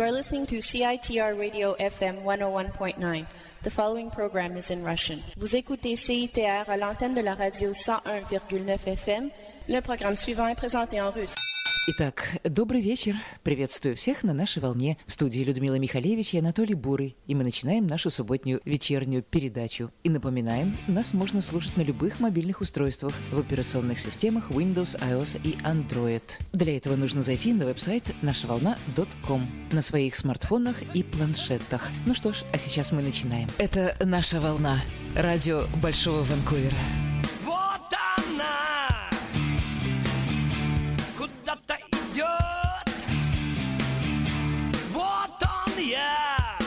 are listening to CITR Radio FM 101.9. The following program is in Russian. Vous écoutez CITR à l'antenne de la radio 101,9 FM. Le programme suivant est présenté en russe. Итак, добрый вечер. Приветствую всех на нашей волне. В студии Людмила Михалевич и Анатолий Бурый. И мы начинаем нашу субботнюю вечернюю передачу. И напоминаем, нас можно слушать на любых мобильных устройствах в операционных системах Windows, iOS и Android. Для этого нужно зайти на веб-сайт нашаволна.com на своих смартфонах и планшетах. Ну что ж, а сейчас мы начинаем. Это «Наша волна», радио Большого Ванкувера. Вот она! Куда-то идет. Вот он я.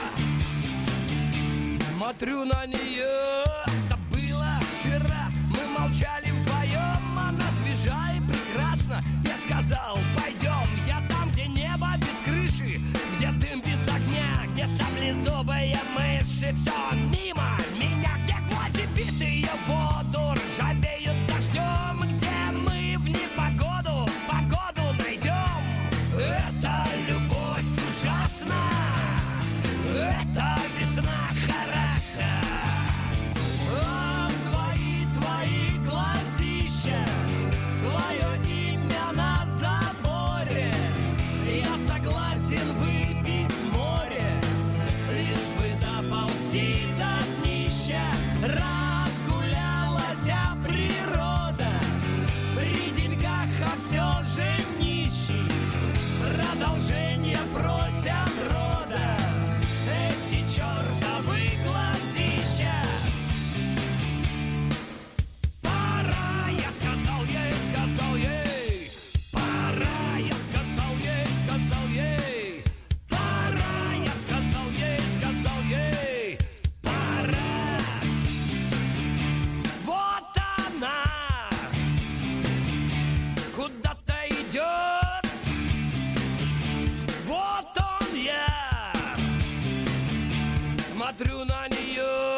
Смотрю на нее. Это было вчера. Мы молчали вдвоем. Она свежа и прекрасна. Я сказал, пойдем. Я там, где небо без крыши, где дым без огня, где саблезубые мыши. Все мимо меня, где гвозди битые в воду ржавеют дождем, где мы в непогоду погоду найдем. Это любовь ужасна, это весна хороша. О, твои глазища, твое имя на заборе. Я согласен выпить море, лишь бы доползти до днища. Разгулялась природа, при деньгах, а все же нищий. Продолжение просят рода эти чертовы глазища. Пора, я сказал ей, пора, я сказал ей, пора, я сказал ей, пора. Вот она куда-то идет. Вот он я. Смотрю на нее.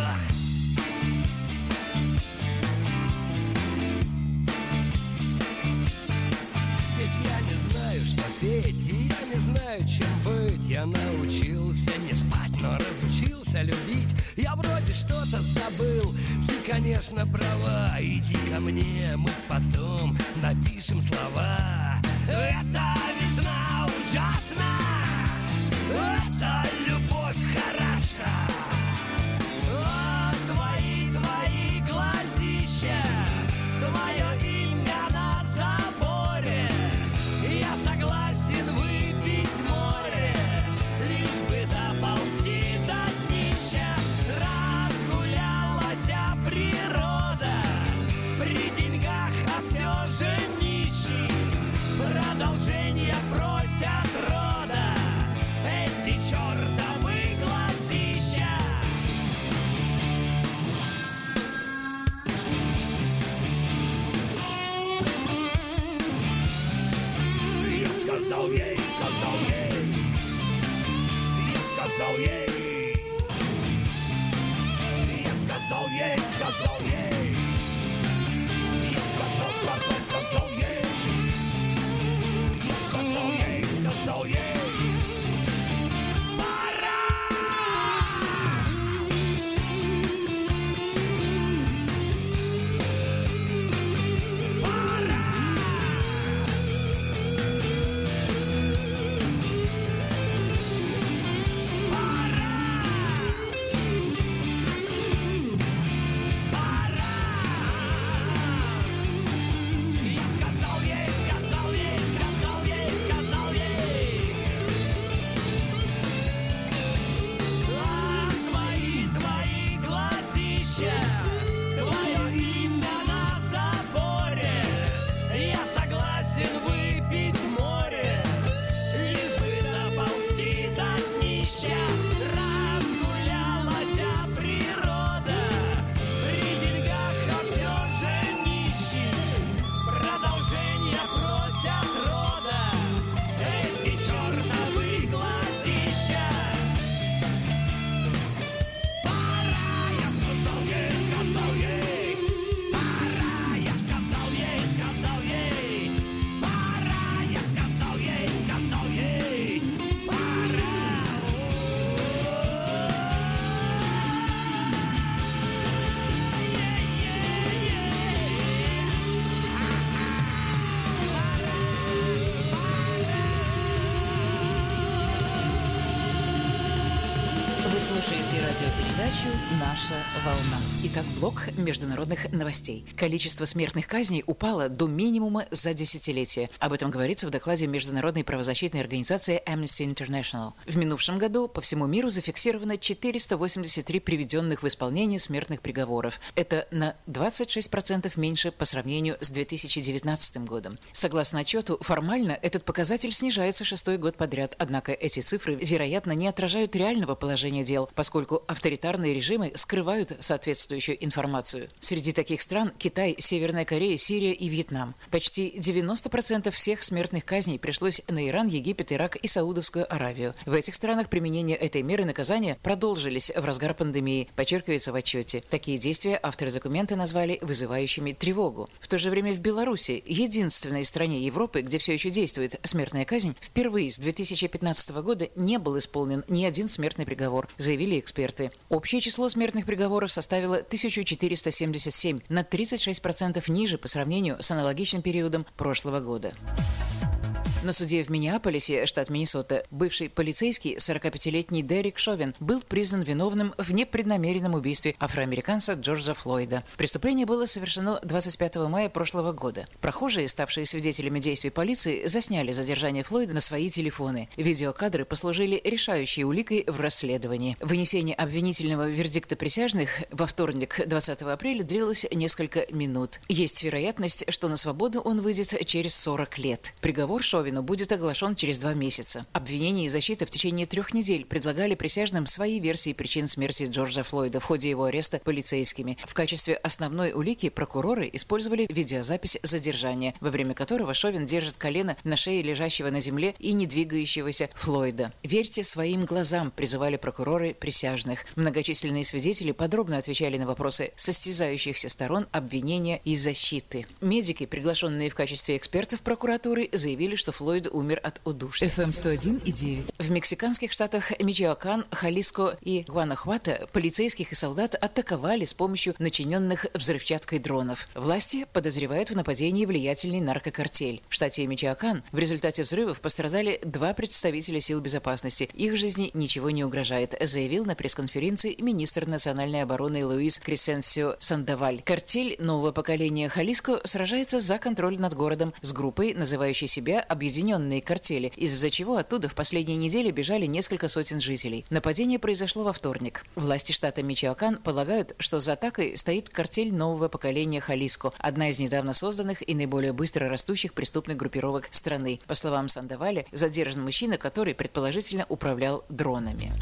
Здесь я не знаю, что петь, и я не знаю, чем быть. Я научился не спать, но разучился любить. Я вроде что-то забыл. Ты, конечно, права. Иди ко мне, мы потом напишем слова. Это весна ужасна, это любовь хороша. О, твои глазища, твое имя на заборе. Я согласен выпить море, лишь бы доползти до днища. Разгулялась природа, при деньгах, а все же нищий. Продолжение просят рода эти чертовы глазища. Я сказал ей, я сказал ей, я сказал ей, я сказал ей, сказал ей, пора. Пора. Пора. Пора. слушаете радиопередачу «Наша волна». Итак, блок международных новостей. Количество смертных казней упало до минимума за десятилетие. Об этом говорится в докладе Международной правозащитной организации Amnesty International. В минувшем году по всему миру зафиксировано 483 приведенных в исполнение смертных приговоров. Это на 26% меньше по сравнению с 2019 годом. Согласно отчету, формально этот показатель снижается шестой год подряд, однако эти цифры, вероятно, не отражают реального положения дел, поскольку авторитарные режимы скрывают соответствующую информацию. Среди таких стран Китай, Северная Корея, Сирия и Вьетнам. Почти 90% всех смертных казней пришлось на Иран, Египет, Ирак и Саудовскую Аравию. В этих странах применение этой меры наказания продолжились в разгар пандемии, подчеркивается в отчете. Такие действия авторы документа назвали вызывающими тревогу. В то же время в Беларуси, единственной стране Европы, где все еще действует смертная казнь, впервые с 2015 года не был исполнен ни один смертный приговор, заявили эксперты. Общее число смертных приговоров составило 1477, на 36% ниже по сравнению с аналогичным периодом прошлого года. На суде в Миннеаполисе, штат Миннесота, бывший полицейский 45-летний Дерек Шовен был признан виновным в непреднамеренном убийстве афроамериканца Джорджа Флойда. Преступление было совершено 25 мая прошлого года. Прохожие, ставшие свидетелями действий полиции, засняли задержание Флойда на свои телефоны. Видеокадры послужили решающей уликой в расследовании. Вынесение обвинительного вердикта присяжных во вторник, 20 апреля, длилось несколько минут. Есть вероятность, что на свободу он выйдет через 40 лет. Приговор Шовена будет оглашен через 2 месяца. Обвинение и защита в течение 3 недель предлагали присяжным свои версии причин смерти Джорджа Флойда в ходе его ареста полицейскими. В качестве основной улики прокуроры использовали видеозапись задержания, во время которого Шовен держит колено на шее лежащего на земле и не двигающегося Флойда. «Верьте своим глазам», призывали прокуроры присяжных. Многочисленные свидетели подробно отвечали на вопросы состязающихся сторон обвинения и защиты. Медики, приглашенные в качестве экспертов прокуратуры, заявили, что Флойд умер от удушья. FM 101,9. В мексиканских штатах Мичиоакан, Халиско и Гуанахуато полицейских и солдат атаковали с помощью начиненных взрывчаткой дронов. Власти подозревают в нападении влиятельный наркокартель. В штате Мичиоакан в результате взрывов пострадали 2 представителя сил безопасности. Их жизни ничего не угрожает, заявил на пресс-конференции министр национальной обороны Луис Кресенсио Сандоваль. Картель нового поколения Халиско сражается за контроль над городом с группой, называющей себя объединенные картели, из-за чего оттуда в последние недели бежали несколько сотен жителей. Нападение произошло во вторник. Власти штата Мичиоакан полагают, что за атакой стоит картель нового поколения Халиско, одна из недавно созданных и наиболее быстро растущих преступных группировок страны. По словам Сандоваля, задержан мужчина, который предположительно управлял дронами.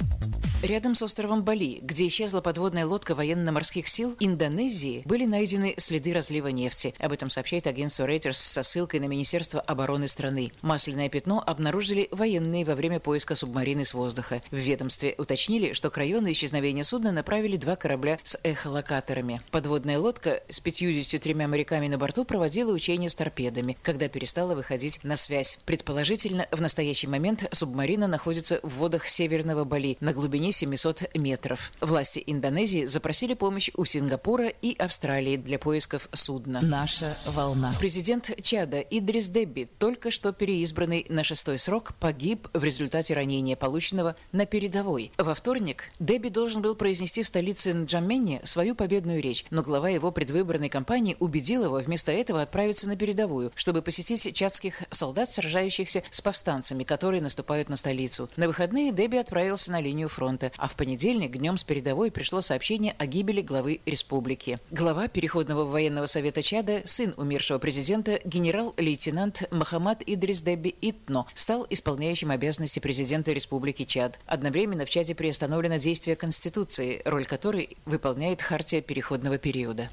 Рядом с островом Бали, где исчезла подводная лодка военно-морских сил Индонезии, были найдены следы разлива нефти. Об этом сообщает агентство Reuters со ссылкой на Министерство обороны страны. Масляное пятно обнаружили военные во время поиска субмарины с воздуха. В ведомстве уточнили, что к району исчезновения судна направили 2 корабля с эхолокаторами. Подводная лодка с 53 моряками на борту проводила учения с торпедами, когда перестала выходить на связь. Предположительно, в настоящий момент субмарина находится в водах Северного Бали на глубине 700 метров. Власти Индонезии запросили помощь у Сингапура и Австралии для поисков судна. Наша волна. Президент Чада Идрис Деби, только что переизбранный на 6-й срок, погиб в результате ранения, полученного на передовой. Во вторник Деби должен был произнести в столице Нджамене свою победную речь, но глава его предвыборной кампании убедил его вместо этого отправиться на передовую, чтобы посетить чадских солдат, сражающихся с повстанцами, которые наступают на столицу. На выходные Деби отправился на линию фронта, а в понедельник днем с передовой пришло сообщение о гибели главы республики. Глава Переходного военного совета Чада, сын умершего президента, генерал-лейтенант Мохаммад Идрис Деби Итно, стал исполняющим обязанности президента республики Чад. Одновременно в Чаде приостановлено действие Конституции, роль которой выполняет Хартия переходного периода.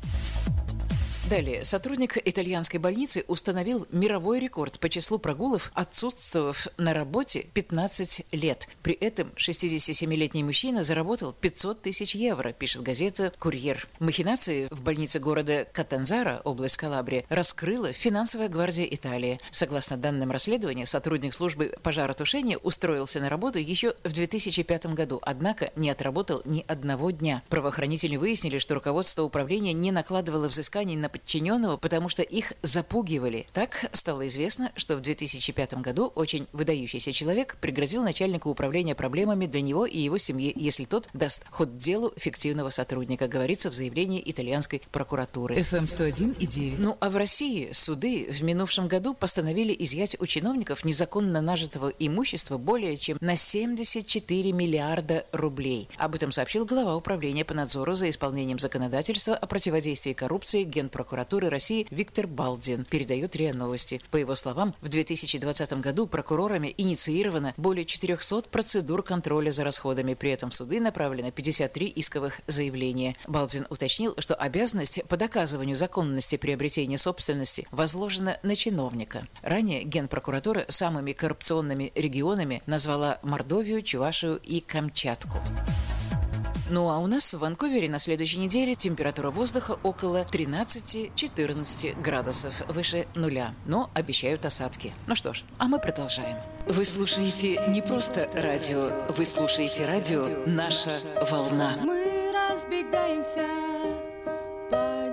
Далее. Сотрудник итальянской больницы установил мировой рекорд по числу прогулов, отсутствовав на работе 15 лет. При этом 67-летний мужчина заработал 500 тысяч евро, пишет газета «Курьер». Махинации в больнице города Катанзаро, область Калабрия, раскрыла финансовая гвардия Италии. Согласно данным расследования, сотрудник службы пожаротушения устроился на работу еще в 2005 году, однако не отработал ни одного дня. Правоохранители выяснили, что руководство управления не накладывало взысканий на подчиненного, потому что их запугивали. Так стало известно, что в 2005 году очень выдающийся человек пригрозил начальнику управления проблемами для него и его семьи, если тот даст ход делу фиктивного сотрудника, говорится в заявлении итальянской прокуратуры. FM 101,9. Ну а в России суды в минувшем году постановили изъять у чиновников незаконно нажитого имущества более чем на 74 миллиарда рублей. Об этом сообщил глава управления по надзору за исполнением законодательства о противодействии коррупции Генпрокуратуры России Виктор Балдин, передает РИА Новости. По его словам, в 2020 году прокурорами инициировано более 400 процедур контроля за расходами. При этом в суды направлено 53 исковых заявления. Балдин уточнил, что обязанность по доказыванию законности приобретения собственности возложена на чиновника. Ранее Генпрокуратура самыми коррупционными регионами назвала Мордовию, Чувашию и Камчатку. Ну а у нас в Ванкувере на следующей неделе температура воздуха около 13-14 градусов, выше нуля. Но обещают осадки. Ну что ж, а мы продолжаем. Вы слушаете не просто радио, вы слушаете радио «Наша волна». Мы разбегаемся по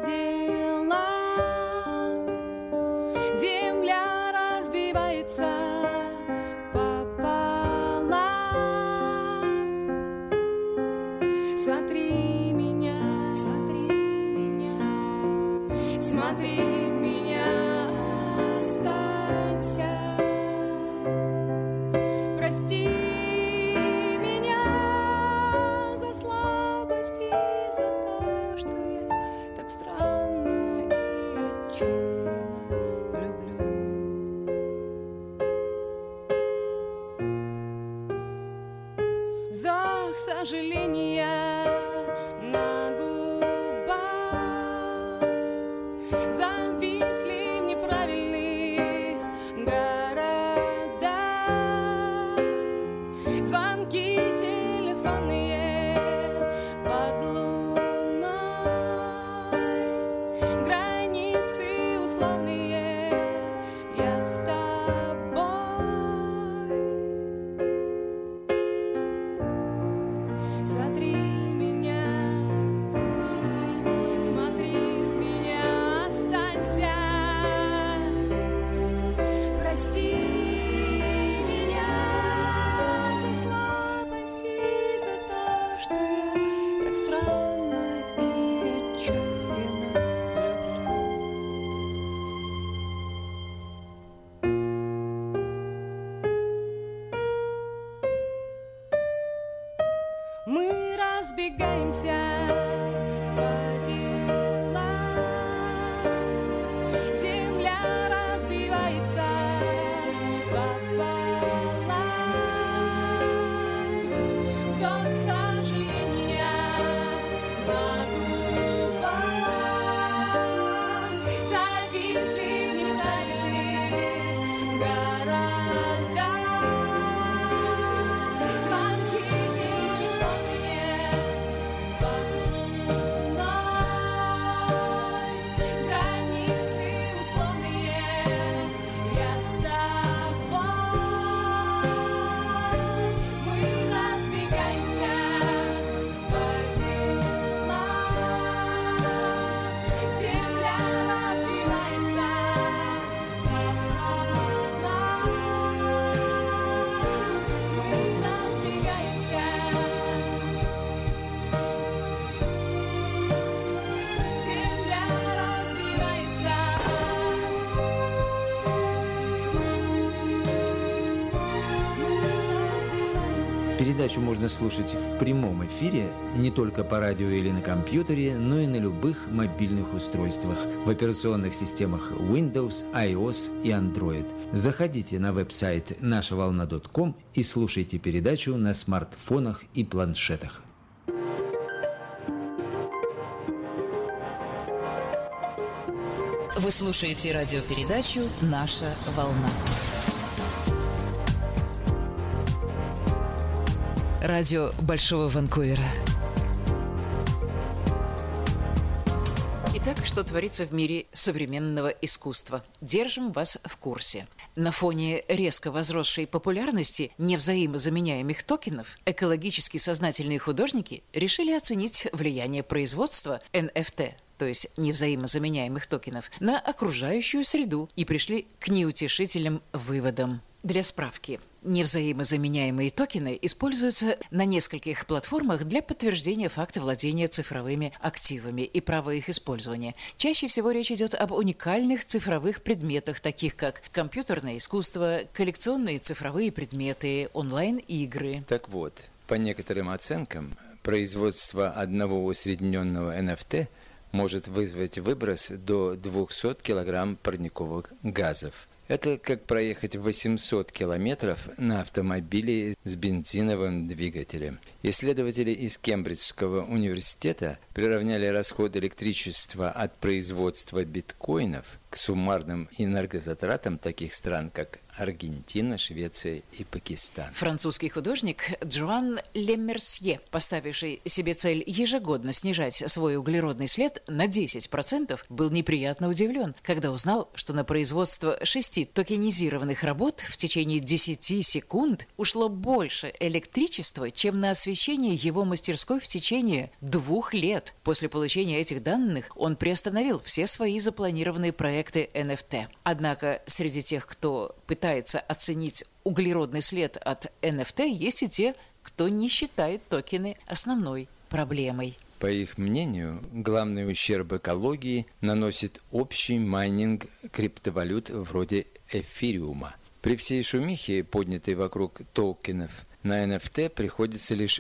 делам, земля разбивается пополам. Смотри меня, смотри меня, смотри в меня, останься. Прости меня за слабость и за то, что я так странно и отчаянно люблю. Вздох сожаления на губах, зависли в неправильных городах, звонки телефонные под луной, границы условные, я с тобой. Смотри меня, смотри в меня, останься. Прости меня за слабость и за то, что я так странно и отчаянно люблю. Мы разбегаемся по делам, земля разбивается пополам. Вздох сожаления на губах, зависли в неправильных городах, звонки телефонные под луной, границы условные, я с тобой. Мы разбегаемся по делам, земля развивается пополам. Мы разбегаемся, земля развивается. Мы разбегаемся. Передачу можно слушать в прямом эфире не только по радио или на компьютере, но и на любых мобильных устройствах в операционных системах Windows, iOS и Android. Заходите на веб-сайт нашаволна.ком и слушайте передачу на смартфонах и планшетах. Вы слушаете радиопередачу «Наша волна». Радио Большого Ванкувера. Итак, что творится в мире современного искусства? Держим вас в курсе. На фоне резко возросшей популярности невзаимозаменяемых токенов экологически сознательные художники решили оценить влияние производства NFT то есть невзаимозаменяемых токенов, на окружающую среду и пришли к неутешительным выводам. Для справки, невзаимозаменяемые токены используются на нескольких платформах для подтверждения факта владения цифровыми активами и права их использования. Чаще всего речь идет об уникальных цифровых предметах, таких как компьютерное искусство, коллекционные цифровые предметы, онлайн-игры. Так вот, по некоторым оценкам, производство одного усредненного NFT может вызвать выброс до 200 килограмм парниковых газов. Это как проехать 800 километров на автомобиле с бензиновым двигателем. Исследователи из Кембриджского университета приравняли расход электричества от производства биткоинов к суммарным энергозатратам таких стран, как Аргентина, Швеция и Пакистан. Французский художник Джоан Лемерсье, поставивший себе цель ежегодно снижать свой углеродный след на 10%, был неприятно удивлен, когда узнал, что на производство 6 токенизированных работ в течение 10 секунд ушло больше электричества, чем на освещение его мастерской в течение 2 лет. После получения этих данных он приостановил все свои запланированные проекты NFT. Однако среди тех, кто пытается оценить углеродный след от NFT, есть и те, кто не считает токены основной проблемой. По их мнению, главный ущерб экологии наносит общий майнинг криптовалют вроде эфириума. При всей шумихе, поднятой вокруг токенов, на NFT приходится лишь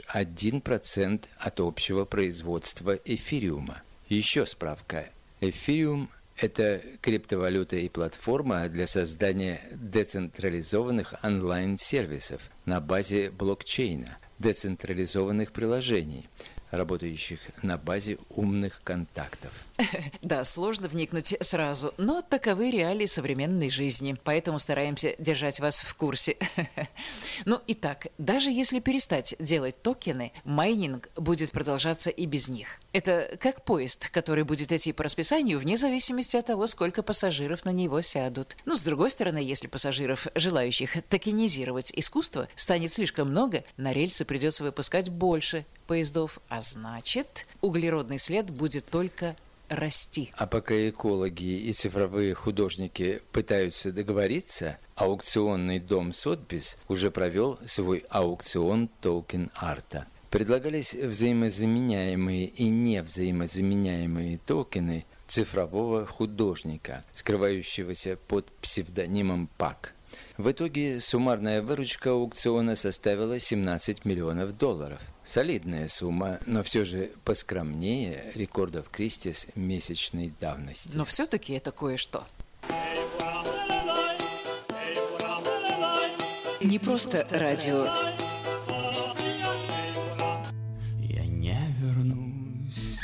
1% от общего производства эфириума. Еще справка. Эфириум – это криптовалюта и платформа для создания децентрализованных онлайн-сервисов на базе блокчейна, децентрализованных приложений, работающих на базе умных контактов. Да, сложно вникнуть сразу, но таковы реалии современной жизни, поэтому стараемся держать вас в курсе. Ну, итак, даже если перестать делать токены, майнинг будет продолжаться и без них. Это как поезд, который будет идти по расписанию вне зависимости от того, сколько пассажиров на него сядут. Ну, с другой стороны, если пассажиров, желающих токенизировать искусство, станет слишком много, на рельсы придется выпускать больше поездов, а значит, углеродный след будет только расти. А пока экологи и цифровые художники пытаются договориться, аукционный дом Сотбис уже провел свой аукцион токен-арта. Предлагались взаимозаменяемые и невзаимозаменяемые токены цифрового художника, скрывающегося под псевдонимом ПАК. В итоге суммарная выручка аукциона составила $17 миллионов. Солидная сумма, но все же поскромнее рекордов Кристис месячной давности. Но все-таки это кое-что. Не просто радио. Я не вернусь,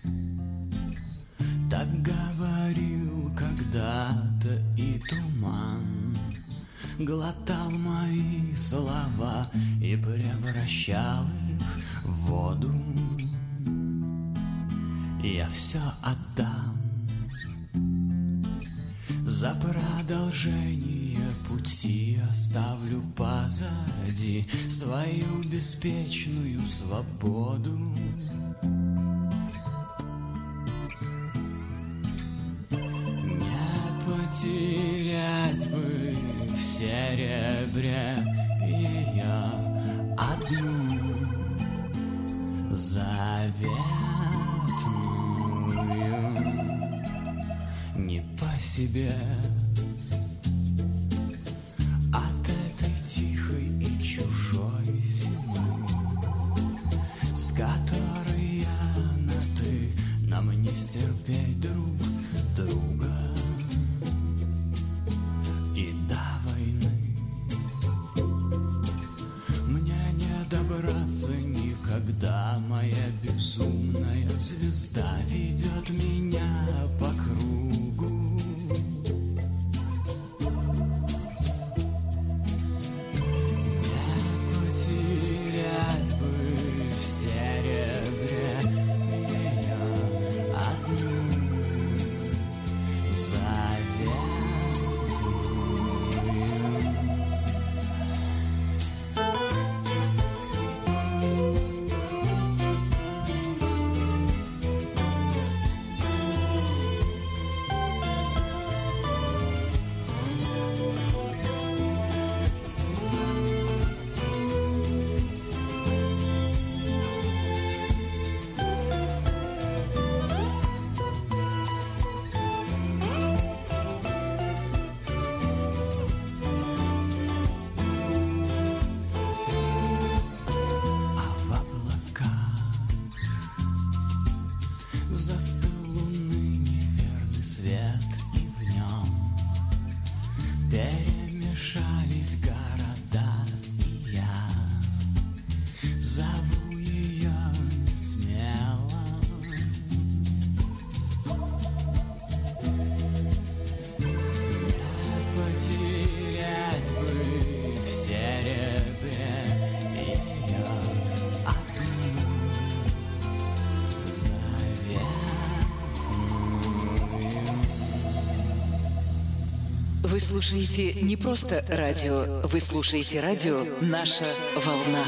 так говорил когда-то и туман. Глотал мои слова и превращал их в воду. Я все отдам за продолжение пути, оставлю позади свою беспечную свободу. Не потерять бы в серебре ее одну заветную. Не по себе от этой тихой и чужой зимы, с которой я на ты, нам не стерпеть друг друга. И до войны мне не добраться никогда. Моя безумная звезда ведет меня по кругу. Не потерять бы в серебре ее одну заветную. Застыл луны неверный свет, и в нем перемешались города, и я зову ее несмело. Не потерять бы в серебре ее одну заветную. Вы слушаете не просто радио, вы слушаете радио «Наша волна».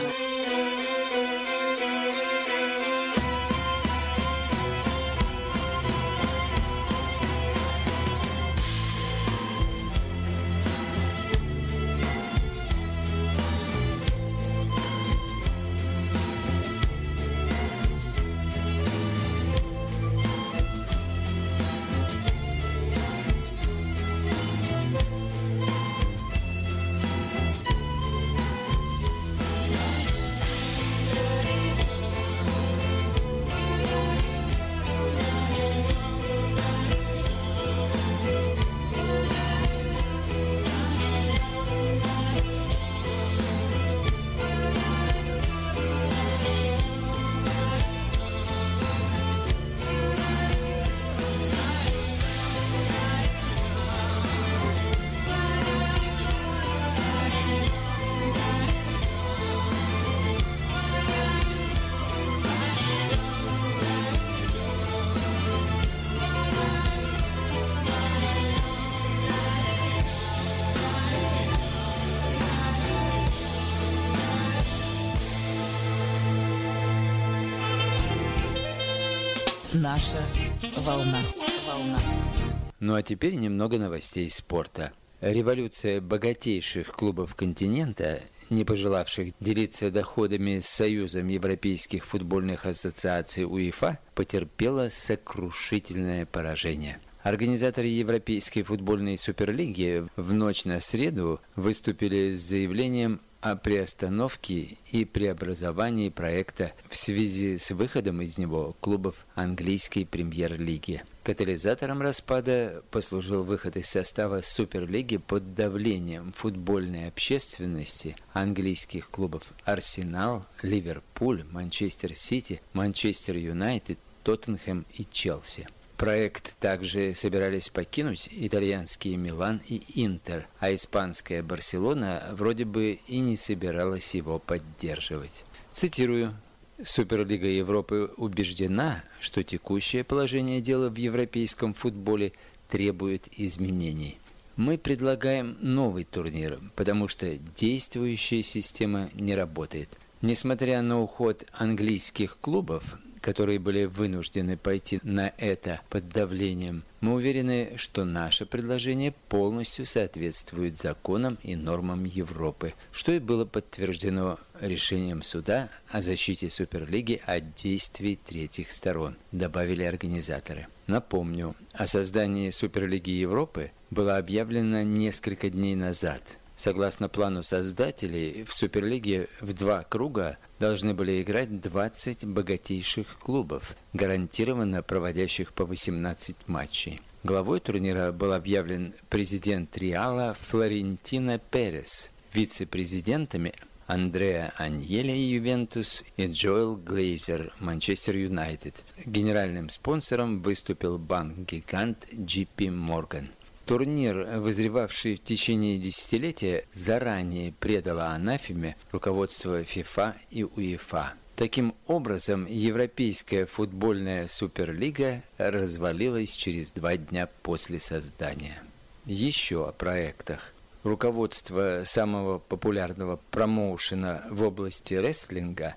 Наша волна. Волна. Ну а теперь немного новостей спорта. Революция богатейших клубов континента, не пожелавших делиться доходами с Союзом Европейских футбольных ассоциаций УЕФА, потерпела сокрушительное поражение. Организаторы Европейской футбольной суперлиги в ночь на среду выступили с заявлением о приостановке и преобразовании проекта в связи с выходом из него клубов английской премьер-лиги. Катализатором распада послужил выход из состава Суперлиги под давлением футбольной общественности английских клубов Арсенал, Ливерпуль, Манчестер Сити, Манчестер Юнайтед, Тоттенхэм и Челси. Проект также собирались покинуть итальянские Милан и Интер, а испанская Барселона вроде бы и не собиралась его поддерживать. Цитирую. Суперлига Европы убеждена, что текущее положение дела в европейском футболе требует изменений. Мы предлагаем новый турнир, потому что действующая система не работает. Несмотря на уход английских клубов, которые были вынуждены пойти на это под давлением, мы уверены, что наше предложение полностью соответствует законам и нормам Европы, что и было подтверждено решением суда о защите Суперлиги от действий третьих сторон, добавили организаторы. Напомню, о создании Суперлиги Европы было объявлено несколько дней назад. Согласно плану создателей, в Суперлиге в 2 круга должны были играть 20 богатейших клубов, гарантированно проводящих по 18 матчей. Главой турнира был объявлен президент Реала Флорентино Перес, вице-президентами Андреа Аньелли Ювентус и Джоэл Глейзер Манчестер Юнайтед. Генеральным спонсором выступил банк-гигант JP Morgan. Турнир, вызревавший в течение десятилетия, заранее предало анафеме руководство ФИФА и УЕФА. Таким образом, Европейская футбольная суперлига развалилась через 2 дня после создания. Еще о проектах. Руководство самого популярного промоушена в области рестлинга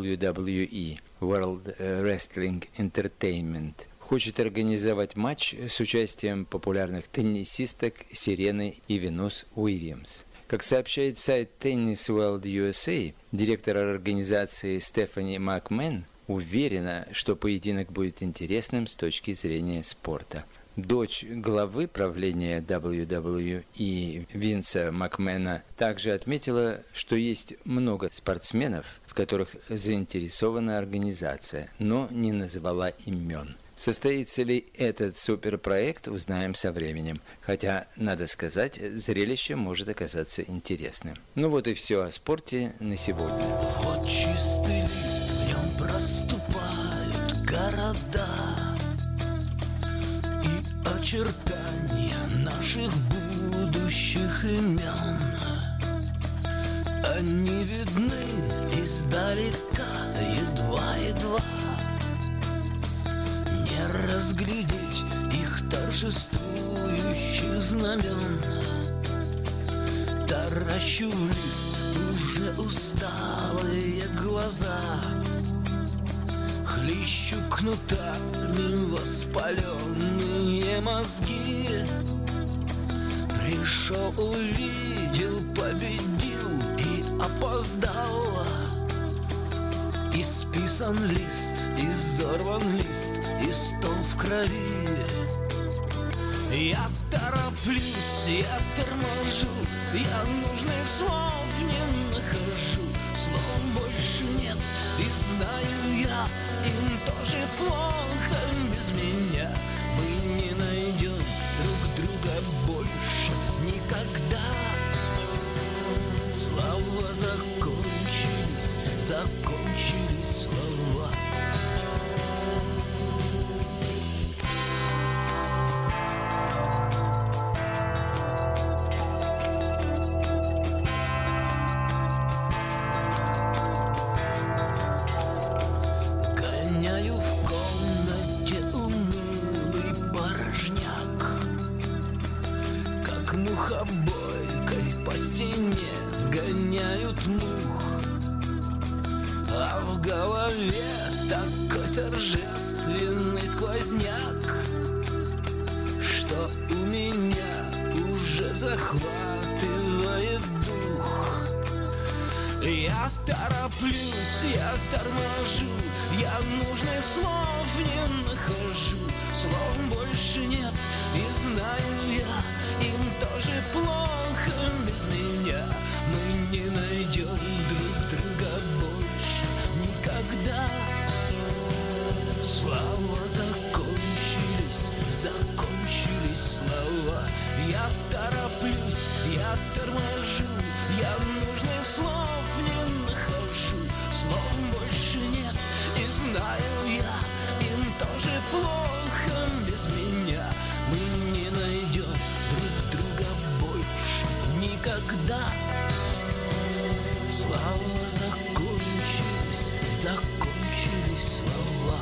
WWE World Wrestling Entertainment хочет организовать матч с участием популярных теннисисток Сирены и Венус Уильямс. Как сообщает сайт Tennis World USA, директор организации Стефани Макмен уверена, что поединок будет интересным с точки зрения спорта. Дочь главы правления WWE Винса Макмена также отметила, что есть много спортсменов, в которых заинтересована организация, но не назвала имен. Состоится ли этот суперпроект, узнаем со временем. Хотя, надо сказать, зрелище может оказаться интересным. Ну вот и все о спорте на сегодня. Вот чистый лист, в нем проступают города и очертания наших будущих имен. Они видны издалека, едва-едва. Не разглядеть их торжествующих знамен. Таращу в лист уже усталые глаза, хлещу кнутами воспаленные мозги. Пришел, увидел, победил и опоздал. Исписан лист, изорван лист, истом в крови. Я тороплюсь, я торможу, я нужных слов не нахожу. Слов больше нет, и знаю я, им тоже плохо без меня. Мы не найдем друг друга больше никогда. Слова закончились, закончились слова. Гоняю в комнате унылый порожняк, как мухобойкой по стене гоняют мух. А в голове такой торжественный сквозняк, что у меня уже захватывает дух. Я тороплюсь, я торможу, я нужных слов не нахожу. Слов больше нет, и знаю я, им тоже плохо без меня. Мы не найдем друг друга больше никогда. Слова закончились, закончились слова. Я тороплюсь, я торможу, я нужных слов не нахожу. Слов больше нет, и знаю я, им тоже плохо без меня. Мы не найдем друг друга больше никогда. Слова закончились, закончились слова.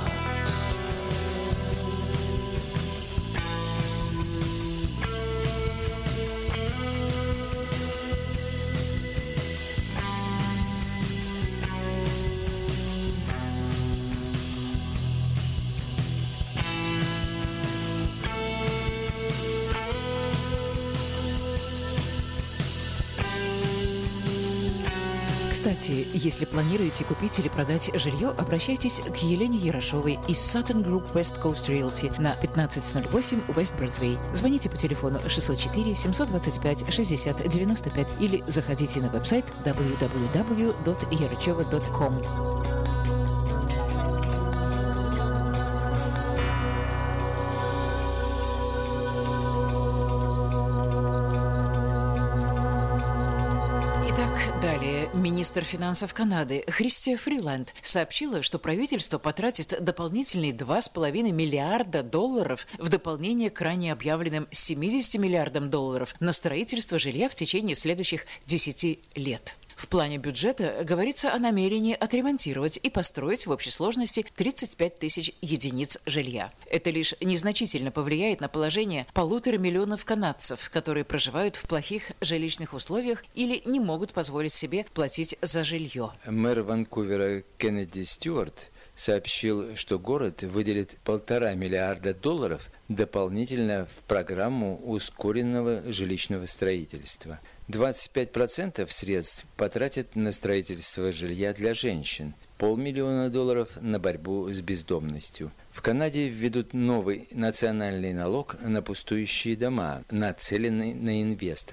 Кстати, если планируете купить или продать жилье, обращайтесь к Елене Ярошовой из Sutton Group West Coast Realty на 1508 West Broadway. Звоните по телефону 604 725 60 95 или заходите на веб-сайт www.yarochova.com. Далее министр финансов Канады Христия Фриланд сообщила, что правительство потратит дополнительные $2,5 миллиарда в дополнение к ранее объявленным $70 миллиардам на строительство жилья в течение следующих 10 лет. В плане бюджета говорится о намерении отремонтировать и построить в общей сложности 35 тысяч единиц жилья. Это лишь незначительно повлияет на положение 1,5 миллиона канадцев, которые проживают в плохих жилищных условиях или не могут позволить себе платить за жилье. Мэр Ванкувера Кеннеди Стюарт сообщил, что город выделит $1,5 миллиарда дополнительно в программу ускоренного жилищного строительства. 25% средств потратят на строительство жилья для женщин, $500 000 на борьбу с бездомностью. В Канаде введут новый национальный налог на пустующие дома, нацеленный на инвесторов.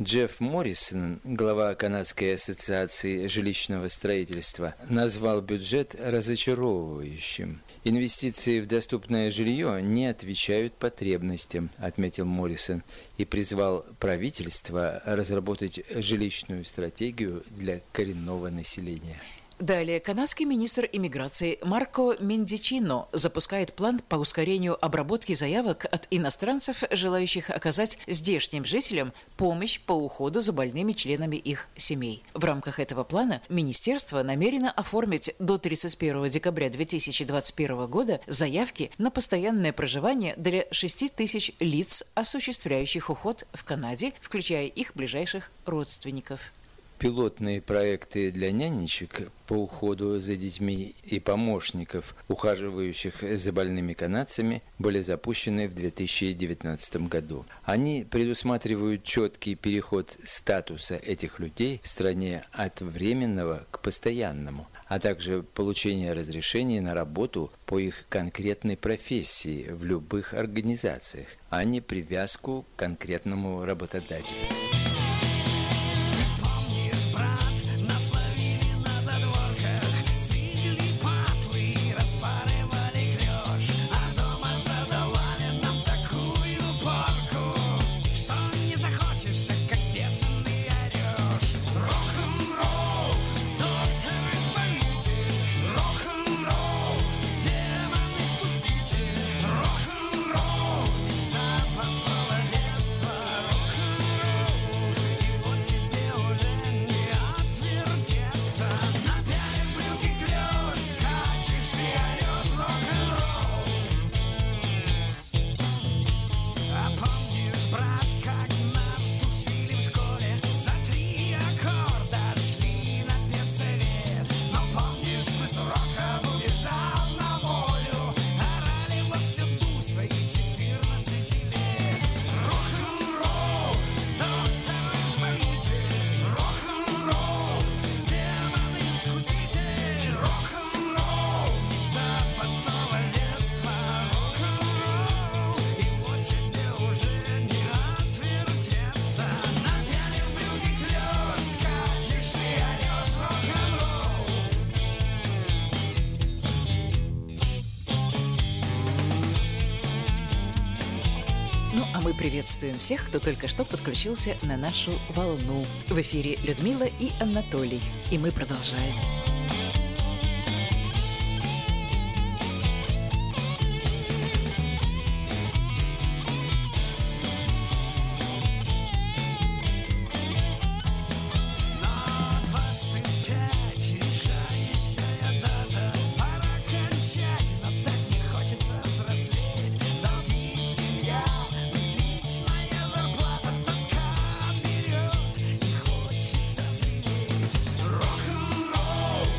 Джефф Моррисон, глава Канадской ассоциации жилищного строительства, назвал бюджет разочаровывающим. Инвестиции в доступное жилье не отвечают потребностям, отметил Моррисон, и призвал правительство разработать жилищную стратегию для коренного населения. Далее, канадский министр иммиграции Марко Мендичино запускает план по ускорению обработки заявок от иностранцев, желающих оказать здешним жителям помощь по уходу за больными членами их семей. В рамках этого плана министерство намерено оформить до 31 декабря 2021 года заявки на постоянное проживание для 6 тысяч лиц, осуществляющих уход в Канаде, включая их ближайших родственников. Пилотные проекты для нянечек по уходу за детьми и помощников, ухаживающих за больными канадцами, были запущены в 2019 году. Они предусматривают четкий переход статуса этих людей в стране от временного к постоянному, а также получение разрешения на работу по их конкретной профессии в любых организациях, а не привязку к конкретному работодателю. Мы приветствуем всех, кто только что подключился на нашу волну. В эфире Людмила и Анатолий. И мы продолжаем. Рок-н-ролл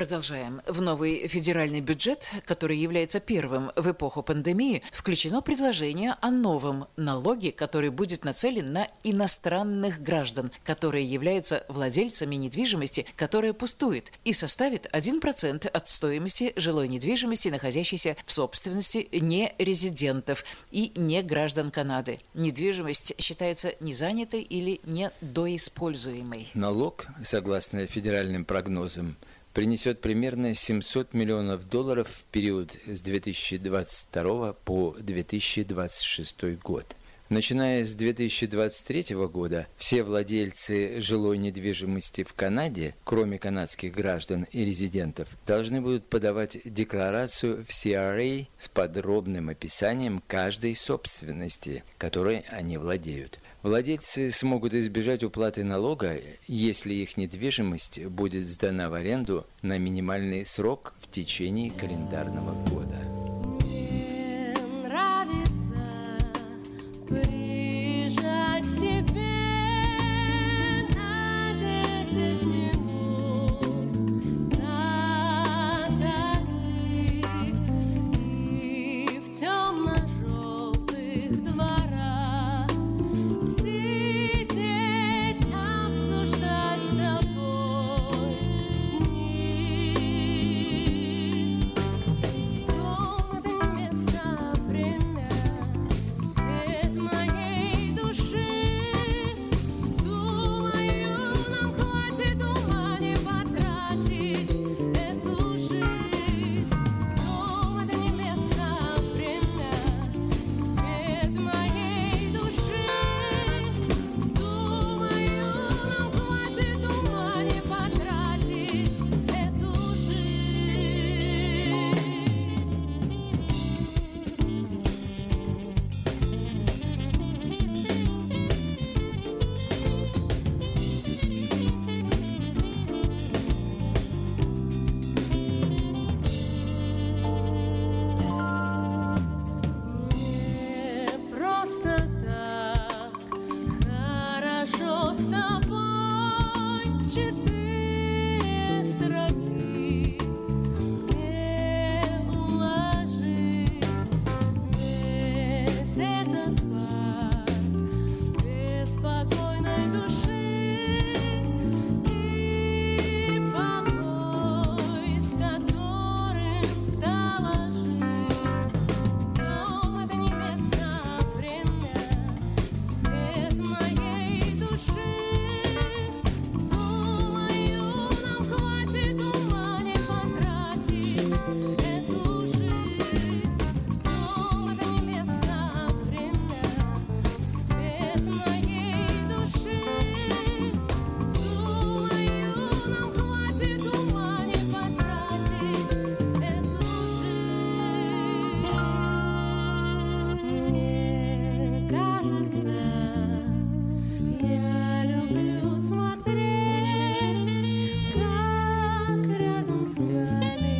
Продолжаем. В новый федеральный бюджет, который является первым в эпоху пандемии, включено предложение о новом налоге, который будет нацелен на иностранных граждан, которые являются владельцами недвижимости, которая пустует, и составит 1% от стоимости жилой недвижимости, находящейся в собственности нерезидентов и не граждан Канады. Недвижимость считается незанятой или недоиспользуемой. Налог, согласно федеральным прогнозам, принесет примерно $700 миллионов в период с 2022 по 2026 год. Начиная с 2023 года, все владельцы жилой недвижимости в Канаде, кроме канадских граждан и резидентов, должны будут подавать декларацию в CRA с подробным описанием каждой собственности, которой они владеют. Владельцы смогут избежать уплаты налога, если их недвижимость будет сдана в аренду на минимальный срок в течение календарного года. Мне нравится приезжать к тебе на 10 минут на такси и в темно-желтых дворах сидеть, обсуждать с тобой дни. Дом — это не место, а время, свет моей души. Думаю, нам хватит ума не потратить эту жизнь. Дом — это не место, а время, свет моей души. Думаю, нам хватит ума не потратить эту жизнь. Мне просто так хорошо с тобой в 4 строки не уложить весь этот пар беспокойной души и покой, с которым стала жить. Дом — это не место, а время, свет моей души. Думаю, нам хватит ума не потратить эту жизнь. Дом — это не место, а время, свет моей души. Думаю, нам хватит ума не потратить эту жизнь. Мне кажется, я люблю смотреть, как рядом с нами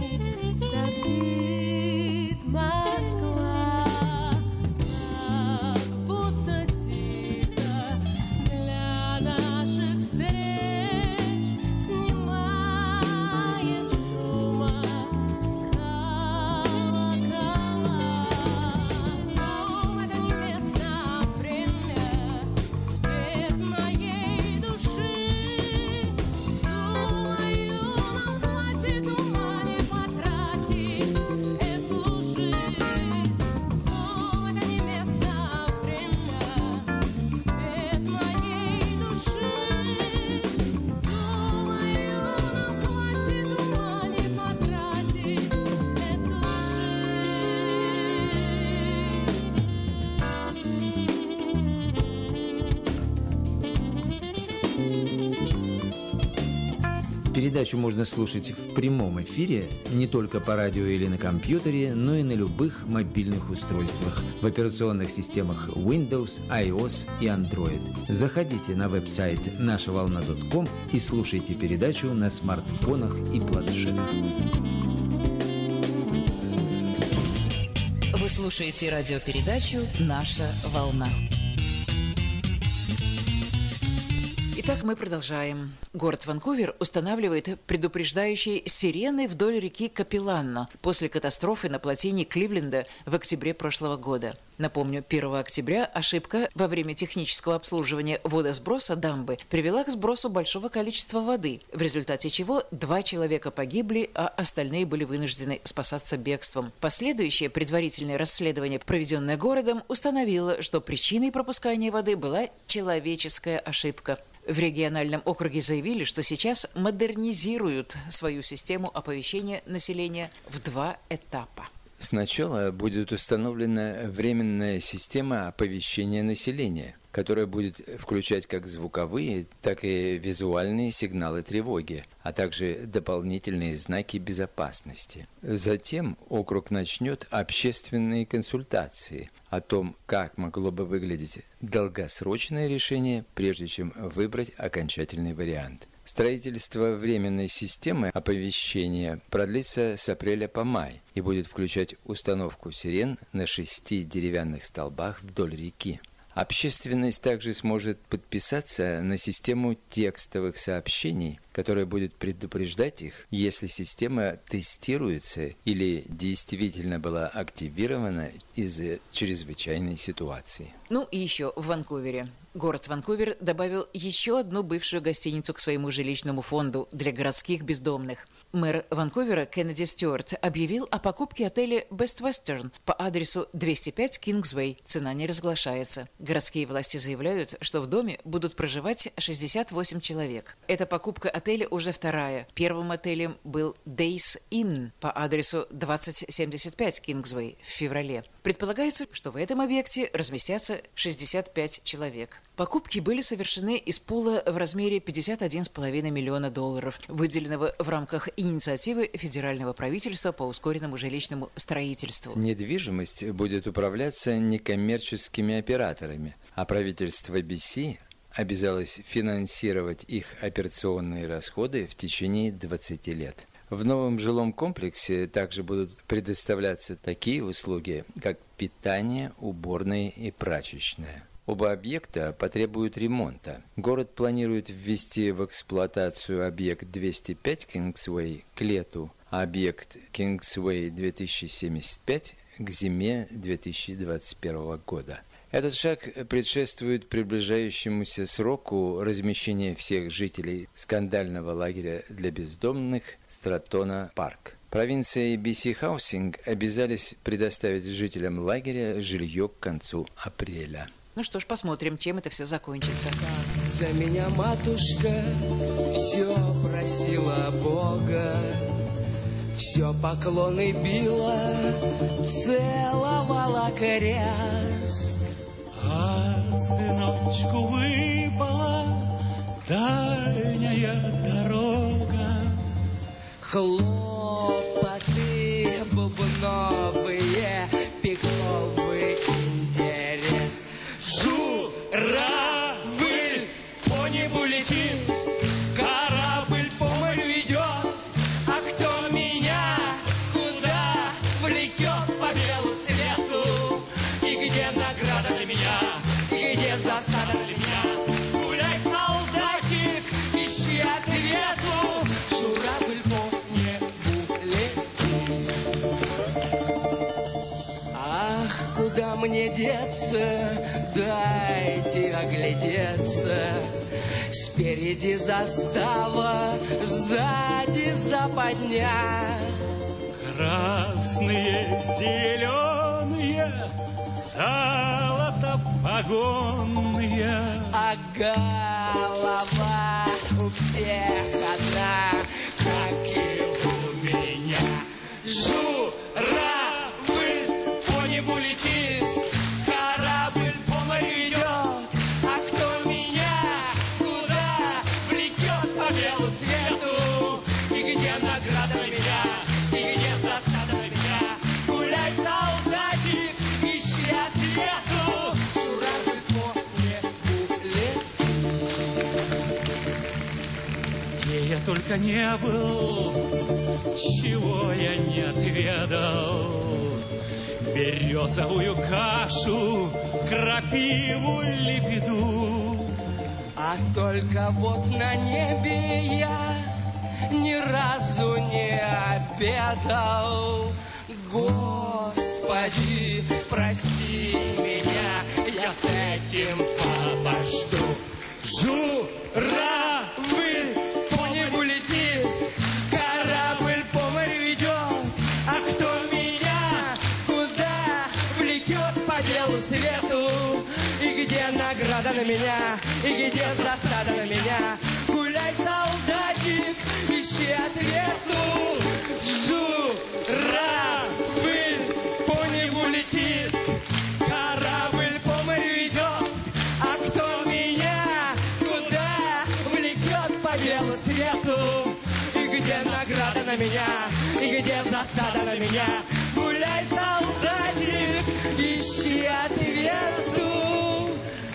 согрит Москва, как будто тихо для наших встреч снимает шума колокола. Дом — это не место, а время, свет моей души. Думаю, нам хватит ума не потратить эту жизнь. Дом — это не место, а время, свет моей души. Думаю, нам хватит ума не потратить эту жизнь. Передачу можно слушать в прямом эфире не только по радио или на компьютере, но и на любых мобильных устройствах в операционных системах Windows, iOS и Android. Заходите на веб-сайт нашаволна.ком и слушайте передачу на смартфонах и планшетах. Вы слушаете радиопередачу «Наша волна». Итак, мы продолжаем. Город Ванкувер устанавливает предупреждающие сирены вдоль реки Капиланно после катастрофы на плотине Кливленда в октябре прошлого года. Напомню, 1 октября ошибка во время технического обслуживания водосброса дамбы привела к сбросу большого количества воды, в результате чего 2 человека погибли, а остальные были вынуждены спасаться бегством. Последующее предварительное расследование, проведенное городом, установило, что причиной пропускания воды была человеческая ошибка. В региональном округе заявили, что сейчас модернизируют свою систему оповещения населения в 2 этапа. Сначала будет установлена временная система оповещения населения, которая будет включать как звуковые, так и визуальные сигналы тревоги, а также дополнительные знаки безопасности. Затем округ начнет общественные консультации о том, как могло бы выглядеть долгосрочное решение, прежде чем выбрать окончательный вариант. Строительство временной системы оповещения продлится с апреля по май и будет включать установку сирен на 6 деревянных столбах вдоль реки. Общественность также сможет подписаться на систему текстовых сообщений, которая будет предупреждать их, если система тестируется или действительно была активирована из-за чрезвычайной ситуации. Ну и еще в Ванкувере. Город Ванкувер добавил еще одну бывшую гостиницу к своему жилищному фонду для городских бездомных. Мэр Ванкувера Кеннеди Стюарт объявил о покупке отеля Best Western по адресу 205 Кингсвей. Цена не разглашается. Городские власти заявляют, что в доме будут проживать 68 человек. Эта покупка отеля уже вторая. Первым отелем был Days Inn по адресу 2075 Кингсвей в феврале. Предполагается, что в этом объекте разместятся 65 человек. Покупки были совершены из пула в размере $51,5 миллиона, выделенного в рамках инициативы федерального правительства по ускоренному жилищному строительству. Недвижимость будет управляться некоммерческими операторами, а правительство BC обязалось финансировать их операционные расходы в течение 20 лет. В новом жилом комплексе также будут предоставляться такие услуги, как питание, уборная и прачечная. Оба объекта потребуют ремонта. Город планирует ввести в эксплуатацию объект 205 Кингсвей к лету, а объект Кингсвей 2075 к зиме 2021 года. Этот шаг предшествует приближающемуся сроку размещения всех жителей скандального лагеря для бездомных Стратона Парк. Провинция и BC Housing обязались предоставить жителям лагеря жилье к концу апреля. Ну что ж, посмотрим, чем это все закончится. За меня матушка все просила Бога, все поклоны била, целовала крест. А сыночку выпала дальняя дорога. Хлопоты бубновые, пиковый интерес. Журавль по небу летит, корабль по морю идет. А кто меня куда влекет по белу свету? И где награда для меня? И где засада для меня? Гуляй, солдатик, ищи ответу. Журавль по небу летит. Ах, куда мне деться? Дайте оглядеться. Спереди застава, сзади западня. Красные, зеленые, золото погонные. А голова у всех одна, как и у меня. Журавль по небу летит, корабль по морю идет. А кто меня куда влекет по белу свету? И где награда на меня? И где засада на меня? Гуляй, солдатик, ищи ответу. Журавль по небу летит. Где я только не был, чего я не отведал. Березовую кашу, крапиву, лебеду. А А только вот на небе я ни разу не обедал. Господи, прости меня, я с этим обожду. Журавль по небу летит, корабль по морю идет. А кто меня куда влекет по белу свету? И где награда на меня, и где засада на меня? Гуляй, солдатик, ищи ответу. Журавль по небу летит, корабль по морю идет. А кто меня куда влекет по белу свету? И где награда на меня, и где засада на меня? Гуляй, солдатик, ищи ответу.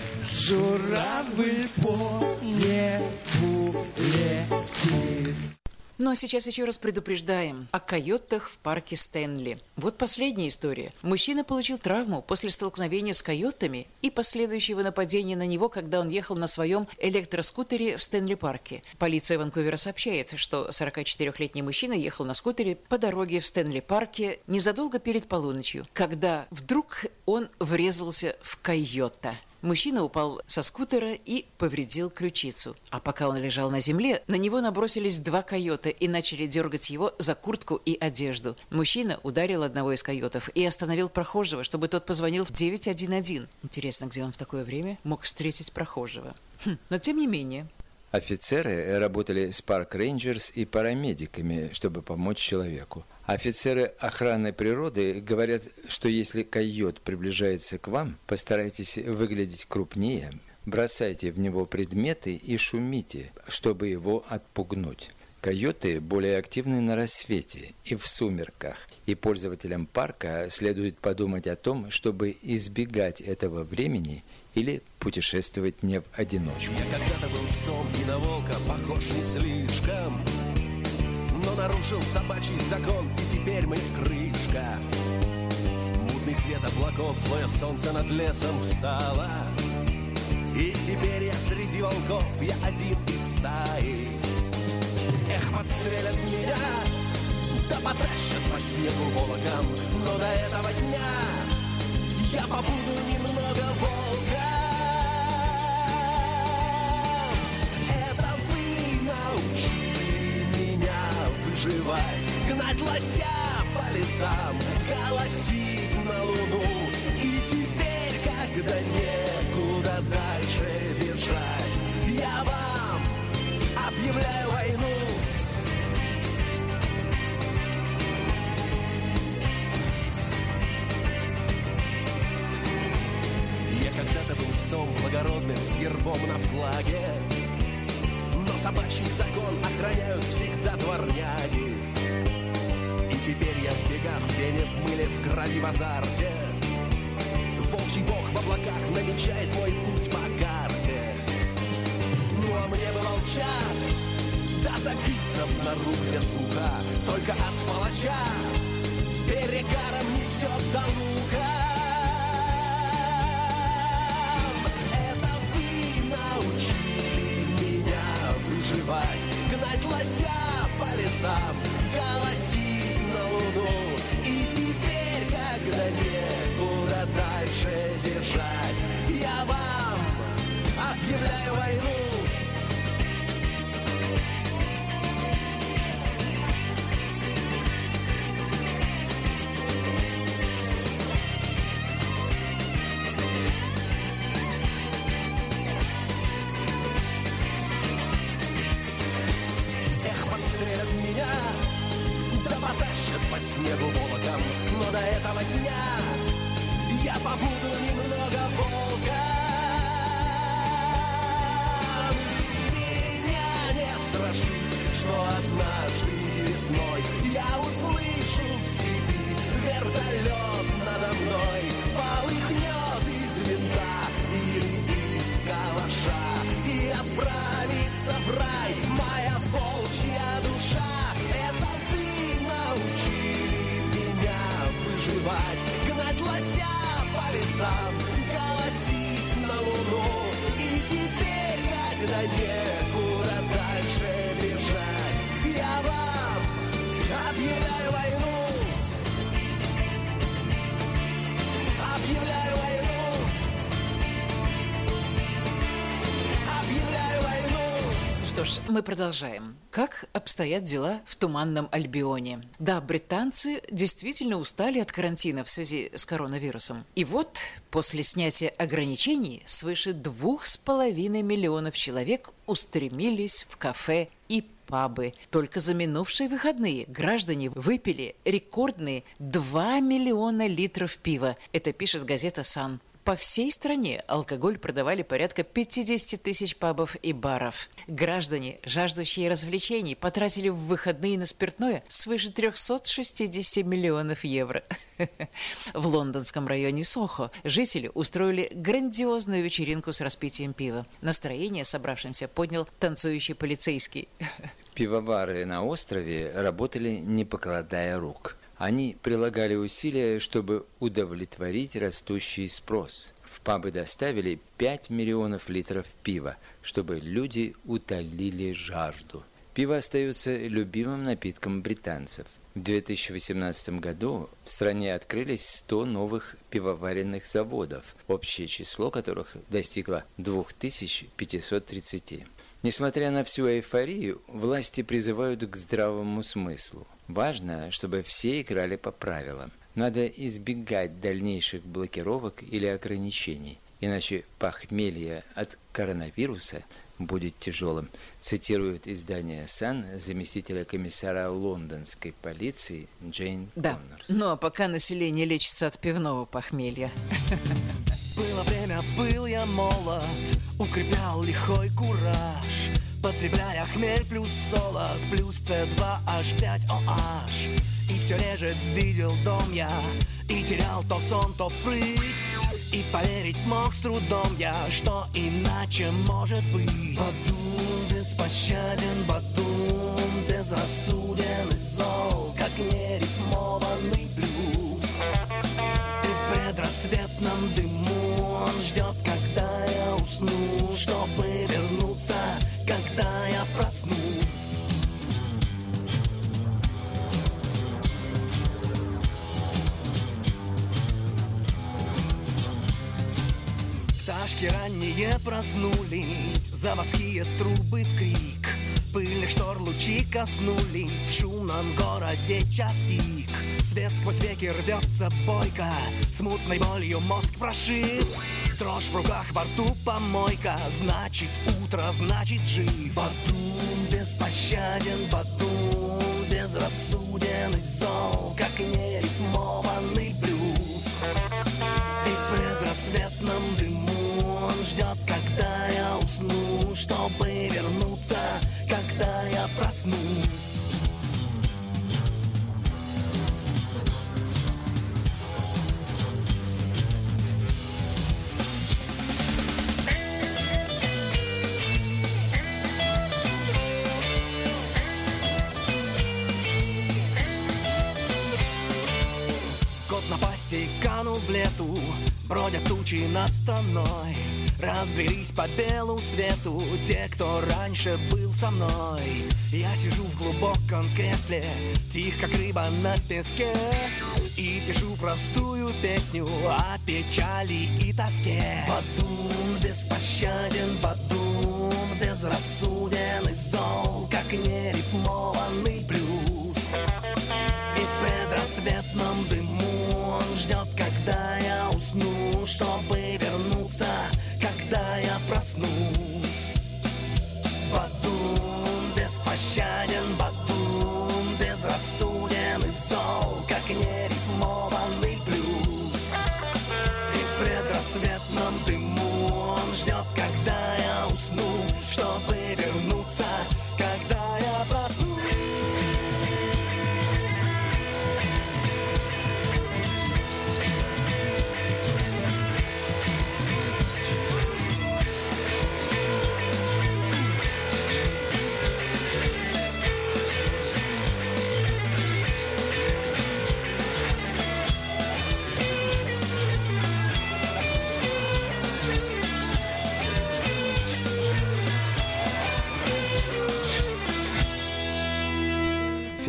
Журавль по небу летит. Ну а сейчас еще раз предупреждаем о койотах в парке Стэнли. Вот последняя история. Мужчина получил травму после столкновения с койотами и последующего нападения на него, когда он ехал на своем электроскутере в Стэнли-парке. Полиция Ванкувера сообщает, что 44-летний мужчина ехал на скутере по дороге в Стэнли-парке незадолго перед полуночью, когда вдруг он врезался в койота. Мужчина упал со скутера и повредил ключицу. А пока он лежал на земле, на него набросились два койота и начали дергать его за куртку и одежду. Мужчина ударил одного из койотов и остановил прохожего, чтобы тот позвонил в 911. Интересно, где он в такое время мог встретить прохожего? Но тем не менее... Офицеры работали с парк-рейнджерс и парамедиками, чтобы помочь человеку. Офицеры охраны природы говорят, что если койот приближается к вам, постарайтесь выглядеть крупнее, бросайте в него предметы и шумите, чтобы его отпугнуть. Койоты более активны на рассвете и в сумерках, и пользователям парка следует подумать о том, чтобы избегать этого времени или путешествовать не в одиночку. Я когда-то был псом и на волка похож не слишком, но нарушил собачий закон, и теперь мне крышка. Мутный свет облаков, злое солнце над лесом встало, и теперь я среди волков, я один из стаи. Эх, подстрелят меня, да потащат по снегу волокам, но до этого дня я побуду немного волком. Это вы научили меня выживать, гнать лося по лесам, голосить на луну. И теперь, когда некуда дальше бежать, я вам объявляю войну. Когда-то был псом благородным с гербом на флаге, но собачий закон охраняют всегда дворняги. И теперь я в бегах, в пене, в мыле, в крови, в азарте. Волчий бог в облаках намечает мой путь по карте. Ну а мне бы молчать, да забиться в нору, где сухо, только от палача перегаром несет до лука. Выживать, гнать лося по лесам, голосить на луну. И теперь, когда некуда дальше бежать, я вам объявляю войну. По снегу волоком, но до этого дня я побуду немного волком. Меня не страшит, что однажды весной я услышу в степи вертолет надо мной, полыхнет из винта или из калаша и отправится в рай моя волчья душа. Это вы научили меня выживать, гнать лося по лесам, некуда дальше бежать. Я вам объявляю войну, объявляю войну, объявляю войну. Что ж, мы продолжаем. Как обстоят дела в Туманном Альбионе? Да, британцы действительно устали от карантина в связи с коронавирусом. И вот, после снятия ограничений, свыше 2,5 миллионов человек устремились в кафе и пабы. Только за минувшие выходные граждане выпили рекордные 2 миллиона литров пива. Это пишет газета «Сан». По всей стране алкоголь продавали порядка 50 тысяч пабов и баров. Граждане, жаждущие развлечений, потратили в выходные на спиртное свыше 360 миллионов евро. В лондонском районе Сохо жители устроили грандиозную вечеринку с распитием пива. Настроение собравшимся поднял танцующий полицейский. Пивовары на острове работали, не покладая рук. Они прилагали усилия, чтобы удовлетворить растущий спрос. В пабы доставили 5 миллионов литров пива, чтобы люди утолили жажду. Пиво остается любимым напитком британцев. В 2018 году в стране открылись 100 новых пивоваренных заводов, общее число которых достигло 2530. Несмотря на всю эйфорию, власти призывают к здравому смыслу. Важно, чтобы все играли по правилам. Надо избегать дальнейших блокировок или ограничений, иначе похмелье от коронавируса будет тяжелым, цитирует издание «Сан» заместителя комиссара лондонской полиции Джейн Коннорс. Ну а пока население лечится от пивного похмелья. Было время, был я молод, укреплял лихой кураж, потребляя хмель плюс солод, плюс С2H5OH. И все реже видел дом я, и терял то сон, то прыть. И поверить мог с трудом я, что иначе может быть. Бадун беспощаден, Бадун безрассуден и зол, как нерифмованный блюз. И в предрассветном дыму он ждет, когда я усну, чтобы вернуться, когда я проснусь. Пташки ранние проснулись, заводские трубы в крик, пыльных штор лучи коснулись, в шумном городе час пик. Свет сквозь веки рвется бойко, смутной болью мозг прошит, дрожь в руках, во рту помойка, значит утро, значит жив. Бадун беспощаден, Бадун безрассуден и зол, как нерифмованный блюз. И в предрассветном дыму он ждет, когда я усну, чтобы вернуться, когда я проснусь. Год напасти канул в лету, бродят тучи над страной. Разбрелись по белу свету те, кто раньше был со мной. Я сижу в глубоком кресле, тих, как рыба на песке, и пишу простую песню о печали и тоске. Бадун беспощаден, Бадун безрассуден и зол, как нерифмованный блюз. И в предрассветном дыму он ждет, когда я усну, чтобы вернуться, когда я проснусь. Бадун беспощаден, Бадун безрассуден и зол, как нерифмованный блюз. И в предрассветном дыму он ждет, когда я усну, чтобы вернуться, когда я проснусь.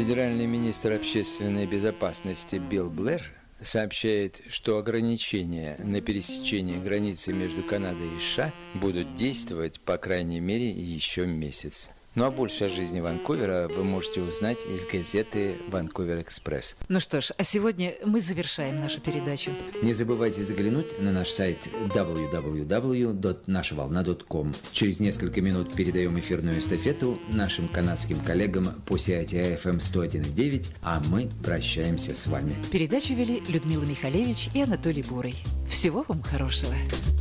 Федеральный министр общественной безопасности Билл Блэр сообщает, что ограничения на пересечение границы между Канадой и США будут действовать, по крайней мере, еще месяц. Ну а больше о жизни Ванкувера вы можете узнать из газеты «Ванкувер Экспресс». Ну что ж, а сегодня мы завершаем нашу передачу. Не забывайте заглянуть на наш сайт www.нашаволна.com. Через несколько минут передаем эфирную эстафету нашим канадским коллегам по CITI FM 101.9, а мы прощаемся с вами. Передачу вели Людмила Михалевич и Анатолий Бурый. Всего вам хорошего.